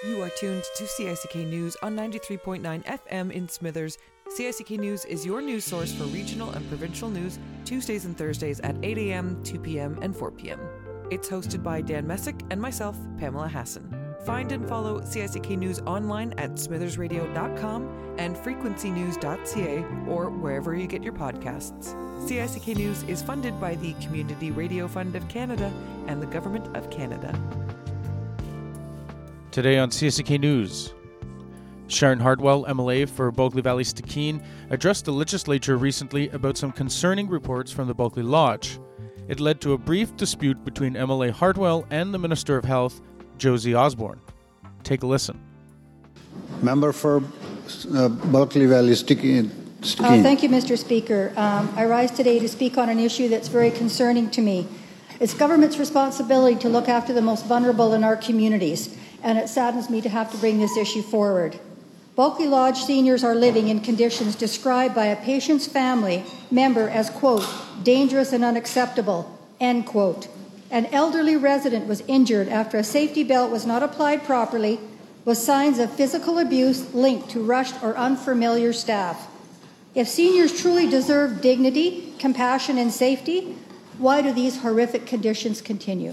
You are tuned to CICK News on 93.9 FM in Smithers. CICK News is your news source for regional and provincial news, Tuesdays and Thursdays at 8 a.m., 2 p.m. and 4 p.m. It's hosted by Dan Messick and myself, Pamela Hassan. Find and follow CICK News online at smithersradio.com and frequencynews.ca or wherever you get your podcasts. CICK News is funded by the Community Radio Fund of Canada and the Government of Canada. Today on CICK News, Sharon Hartwell, MLA for Bulkley Valley-Stikine, addressed the legislature recently about some concerning reports from the Bulkley Lodge. It led to a brief dispute between MLA Hartwell and the Minister of Health, Josie Osborne. Take a listen. Member for Bulkley Valley-Stikine. Thank you, Mr. Speaker. I rise today to speak on an issue that's very concerning to me. It's government's responsibility to look after the most vulnerable in our communities, and it saddens me to have to bring this issue forward. Bulkley Lodge seniors are living in conditions described by a patient's family member as, quote, dangerous and unacceptable, end quote. An elderly resident was injured after a safety belt was not applied properly, with signs of physical abuse linked to rushed or unfamiliar staff. If seniors truly deserve dignity, compassion, and safety, why do these horrific conditions continue?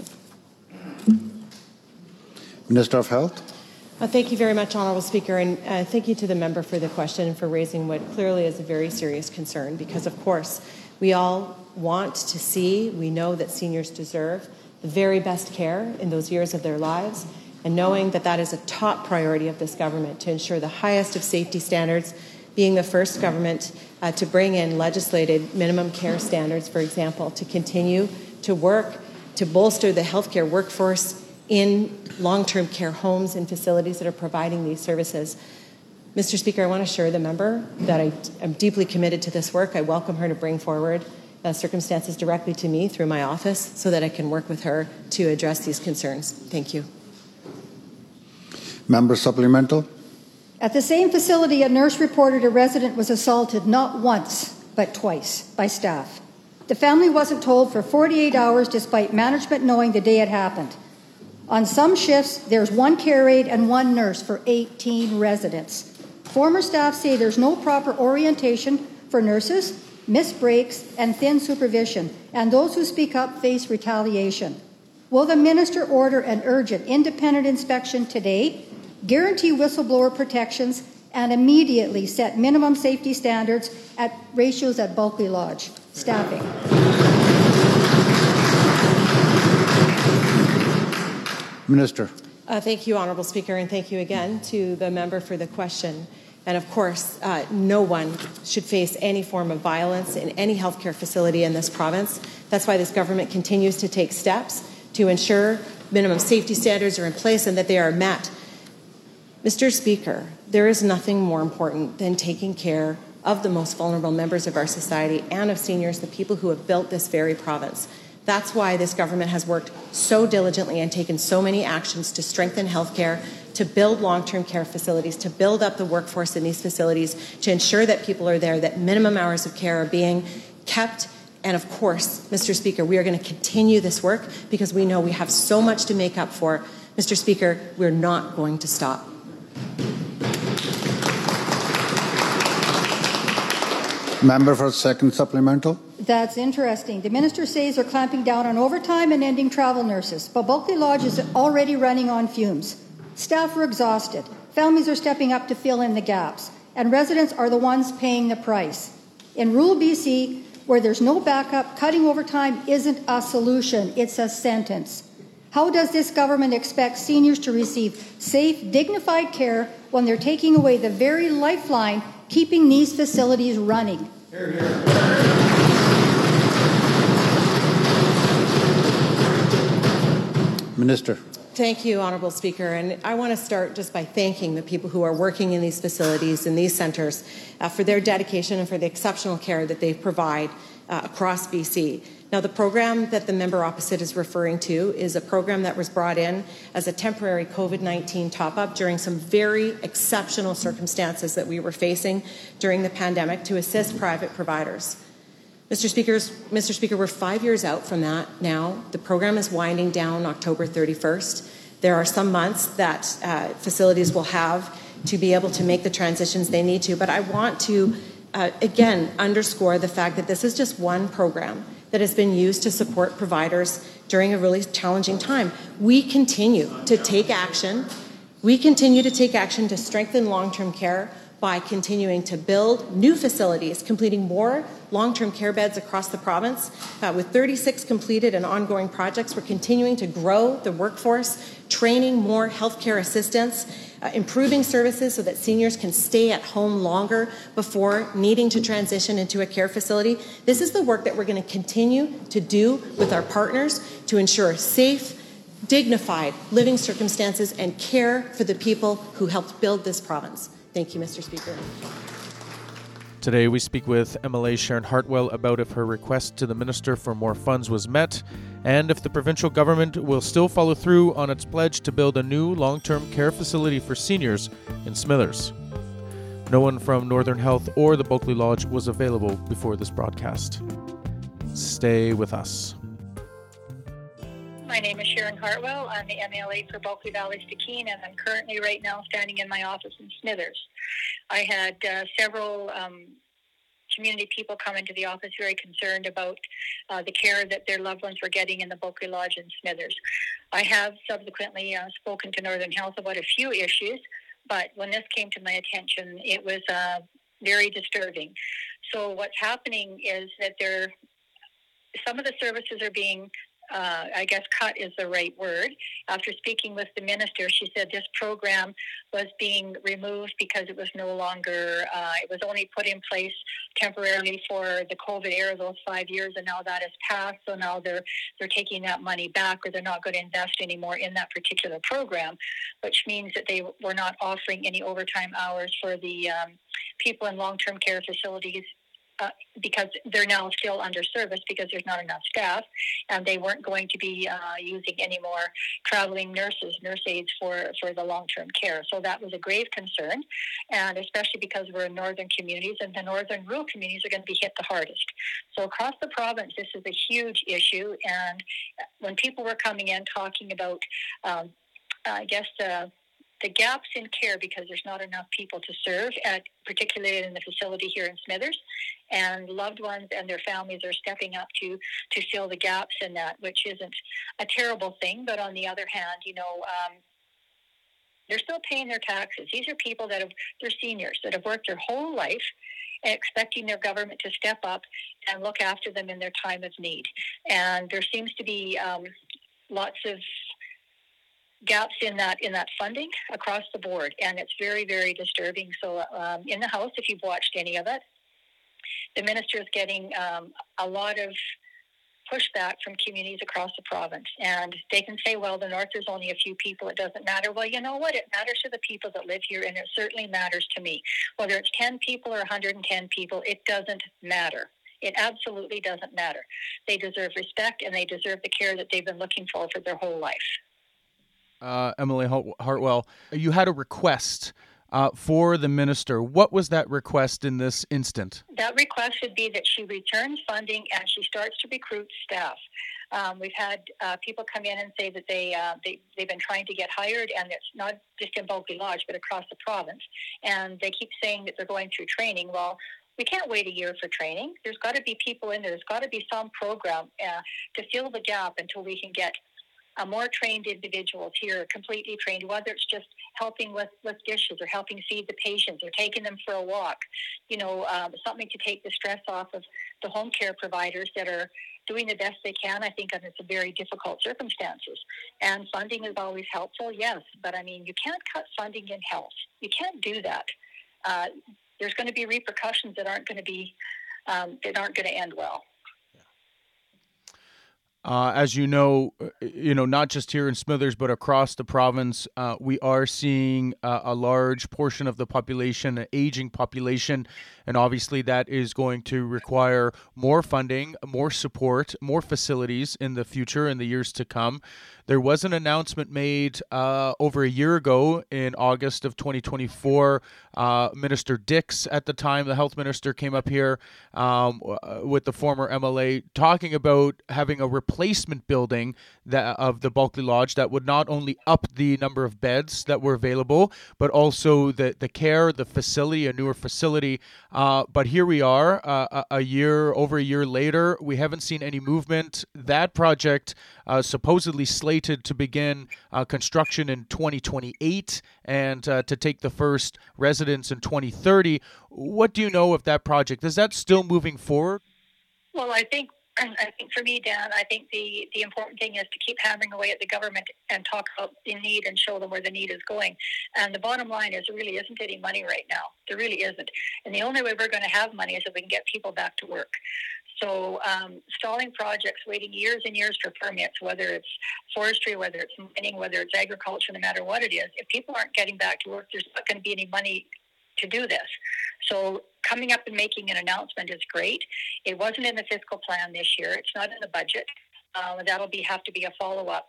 Minister of Health. Thank you very much, Honourable Speaker, and thank you to the member for the question and for raising what clearly is a very serious concern, because, of course, we all want to see, we know that seniors deserve the very best care in those years of their lives, and knowing that that is a top priority of this government to ensure the highest of safety standards, being the first government to bring in legislated minimum care standards, for example, to continue to work to bolster the healthcare workforce in long-term care homes and facilities that are providing these services. Mr. Speaker, I want to assure the member that I am deeply committed to this work. I welcome her to bring forward circumstances directly to me through my office so that I can work with her to address these concerns. Thank you. Member supplemental. At the same facility, a nurse reported a resident was assaulted not once, but twice by staff. The family wasn't told for 48 hours despite management knowing the day it happened. On some shifts, there's one care aide and one nurse for 18 residents. Former staff say there's no proper orientation for nurses, missed breaks, and thin supervision, and those who speak up face retaliation. Will the minister order an urgent independent inspection today, guarantee whistleblower protections, and immediately set minimum safety standards at ratios at Bulkley Lodge? Staffing. Minister. Thank you, Honourable Speaker, and thank you again to the member for the question. And of course, no one should face any form of violence in any healthcare facility in this province. That's why this government continues to take steps to ensure minimum safety standards are in place and that they are met. Mr. Speaker, there is nothing more important than taking care of the most vulnerable members of our society and of seniors, the people who have built this very province. That's why this government has worked so diligently and taken so many actions to strengthen healthcare, to build long-term care facilities, to build up the workforce in these facilities, to ensure that people are there, that minimum hours of care are being kept. And of course, Mr. Speaker, we are going to continue this work because we know we have so much to make up for. Mr. Speaker, we're not going to stop. Member for second supplemental. That's interesting. The minister says they're clamping down on overtime and ending travel nurses, but Bulkley Lodge is already running on fumes. Staff are exhausted. Families are stepping up to fill in the gaps, and residents are the ones paying the price. In rural BC, where there's no backup, cutting overtime isn't a solution, it's a sentence. How does this government expect seniors to receive safe, dignified care when they're taking away the very lifeline keeping these facilities running? Hear, hear. Minister. Thank you, Honourable Speaker. And I want to start just by thanking the people who are working in these facilities, in these centres, for their dedication and for the exceptional care that they provide across BC. Now, the program that the member opposite is referring to is a program that was brought in as a temporary COVID-19 top-up during some very exceptional circumstances that we were facing during the pandemic to assist private providers. Mr. Speaker, we're 5 years out from that now. The program is winding down October 31st. There are some months that facilities will have to be able to make the transitions they need to. But I want to, again, underscore the fact that this is just one program that has been used to support providers during a really challenging time. We continue to take action. We continue to take action to strengthen long-term care by continuing to build new facilities, completing more long-term care beds across the province. With 36 completed and ongoing projects, we're continuing to grow the workforce, training more healthcare assistants, improving services so that seniors can stay at home longer before needing to transition into a care facility. This is the work that we're going to continue to do with our partners to ensure safe, dignified living circumstances and care for the people who helped build this province. Thank you, Mr. Speaker. Today we speak with MLA Sharon Hartwell about if her request to the Minister for more funds was met and if the provincial government will still follow through on its pledge to build a new long-term care facility for seniors in Smithers. No one from Northern Health or the Bulkley Lodge was available before this broadcast. Stay with us. My name is Sharon Hartwell. I'm the MLA for Bulkley Valley Stikine, and I'm currently right now standing in my office in Smithers. I had several community people come into the office very concerned about the care that their loved ones were getting in the Bulkley Lodge in Smithers. I have subsequently spoken to Northern Health about a few issues, but when this came to my attention, it was very disturbing. So what's happening is that some of the services are being I guess cut is the right word. After speaking with the minister, she said this program was being removed because it was no longer, it was only put in place temporarily for the COVID era, those 5 years, and now that has passed. So now they're taking that money back, or they're not going to invest anymore in that particular program, which means that they were not offering any overtime hours for the people in long-term care facilities. Because they're now still under service because there's not enough staff, and they weren't going to be using any more traveling nurse aides for the long-term care. So that was a grave concern, and especially because we're in northern communities, and the northern rural communities are going to be hit the hardest. So across the province, this is a huge issue, and when people were coming in talking about, I guess, the gaps in care because there's not enough people to serve, particularly in the facility here in Smithers, and loved ones and their families are stepping up to fill the gaps in that, which isn't a terrible thing. But on the other hand, they're still paying their taxes. These are people they're seniors that have worked their whole life expecting their government to step up and look after them in their time of need. And there seems to be lots of gaps in that funding across the board, and it's very, very disturbing. So in the House, if you've watched any of it, the minister is getting a lot of pushback from communities across the province, and they can say, well, the north there's only a few people, it doesn't matter. Well, you know what, it matters to the people that live here, and it certainly matters to me. Whether it's 10 people or 110 people, it doesn't matter. It absolutely doesn't matter. They deserve respect, and they deserve the care that they've been looking for their whole life. MLA Hartwell, you had a request for the minister. What was that request in this instant? That request would be that she returns funding and she starts to recruit staff. We've had people come in and say that they've been trying to get hired, and it's not just in Bulkley Lodge, but across the province. And they keep saying that they're going through training. Well, we can't wait a year for training. There's got to be people in there. There's got to be some program to fill the gap until we can get more trained individuals here, completely trained, whether it's just helping with dishes or helping feed the patients or taking them for a walk, something to take the stress off of the home care providers that are doing the best they can, I think, under some very difficult circumstances. And funding is always helpful, yes, but you can't cut funding in health. You can't do that. There's going to be repercussions that aren't going to end well. As you know, not just here in Smithers, but across the province, we are seeing a large portion of the population, an aging population, and obviously that is going to require more funding, more support, more facilities in the future, in the years to come. There was an announcement made over a year ago in August of 2024. Minister Dix, at the time, the health minister, came up here with the former MLA talking about having a replacement replacement building of the Bulkley Lodge that would not only up the number of beds that were available, but also the care, the facility, a newer facility. But here we are, over a year later. We haven't seen any movement. That project supposedly slated to begin construction in 2028 and to take the first residents in 2030. What do you know of that project? Is that still moving forward? Well, I think for me, Dan, I think the important thing is to keep hammering away at the government and talk about the need and show them where the need is going. And the bottom line is there really isn't any money right now. There really isn't. And the only way we're going to have money is if we can get people back to work. So stalling projects, waiting years and years for permits, whether it's forestry, whether it's mining, whether it's agriculture, no matter what it is, if people aren't getting back to work, there's not going to be any money to do this. So coming up and making an announcement is great. It wasn't in the fiscal plan this year. It's not in the budget. That'll have to be a follow-up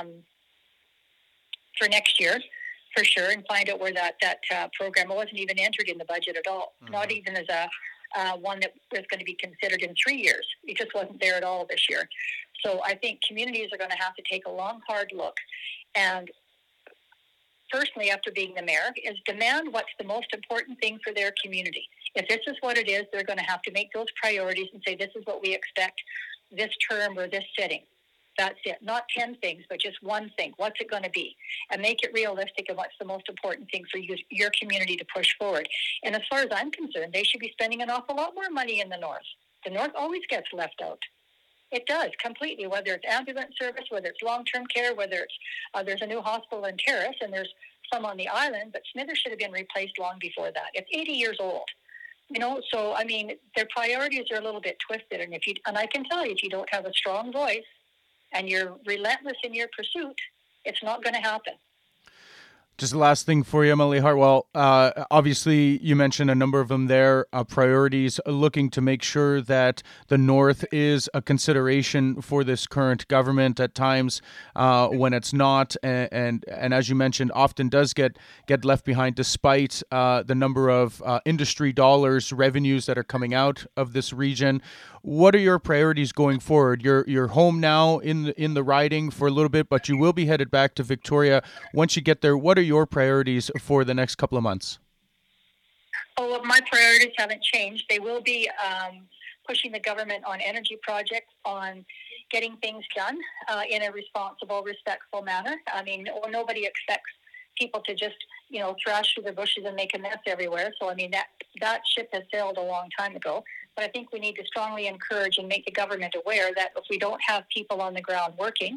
for next year, for sure, and find out where that program wasn't even entered in the budget at all, not even as a one that was going to be considered in 3 years. It just wasn't there at all this year. So I think communities are going to have to take a long, hard look. And personally, after being the mayor, is demand what's the most important thing for their community. If this is what it is, they're going to have to make those priorities and say, this is what we expect this term or this sitting. That's it. Not 10 things, but just one thing. What's it going to be? And make it realistic and what's the most important thing for your community to push forward. And as far as I'm concerned, they should be spending an awful lot more money in the North. The North always gets left out. It does, completely, whether it's ambulance service, whether it's long-term care, whether it's there's a new hospital in Terrace and there's some on the island, but Smithers should have been replaced long before that. It's 80 years old. So, I mean, their priorities are a little bit twisted. And I can tell you, if you don't have a strong voice, and you're relentless in your pursuit, it's not going to happen. Just the last thing for you, MLA Hartwell. Obviously, you mentioned a number of them there, priorities, looking to make sure that the North is a consideration for this current government at times when it's not. And as you mentioned, often does get left behind despite the number of industry dollars, revenues that are coming out of this region. What are your priorities going forward? You're home now in the riding for a little bit, but you will be headed back to Victoria. Once you get there, what are your priorities for the next couple of months? Oh, well, my priorities haven't changed. They will be pushing the government on energy projects, on getting things done in a responsible, respectful manner. I mean, nobody expects people to just, thrash through the bushes and make a mess everywhere. So, I mean, that ship has sailed a long time ago. But I think we need to strongly encourage and make the government aware that if we don't have people on the ground working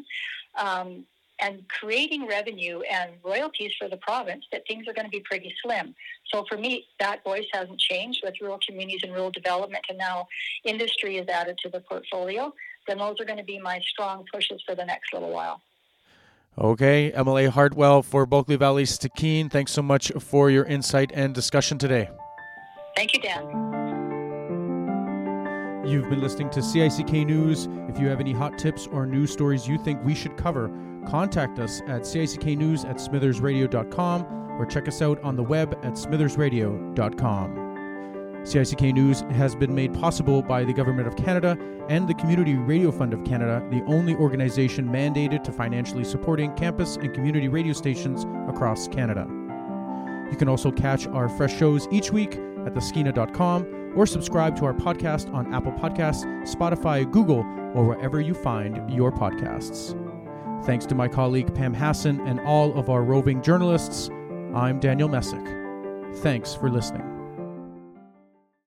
and creating revenue and royalties for the province, that things are going to be pretty slim. So for me, that voice hasn't changed with rural communities and rural development, and now industry is added to the portfolio. Then those are going to be my strong pushes for the next little while. Okay, MLA Hartwell for Bulkley Valley Stikine, thanks so much for your insight and discussion today. Thank you, Dan. You've been listening to CICK News. If you have any hot tips or news stories you think we should cover, contact us at cicknews@smithersradio.com or check us out on the web at smithersradio.com. CICK News has been made possible by the Government of Canada and the Community Radio Fund of Canada, the only organization mandated to financially supporting campus and community radio stations across Canada. You can also catch our fresh shows each week at theskeena.com or subscribe to our podcast on Apple Podcasts, Spotify, Google, or wherever you find your podcasts. Thanks to my colleague Pam Hassan and all of our roving journalists, I'm Daniel Messick. Thanks for listening.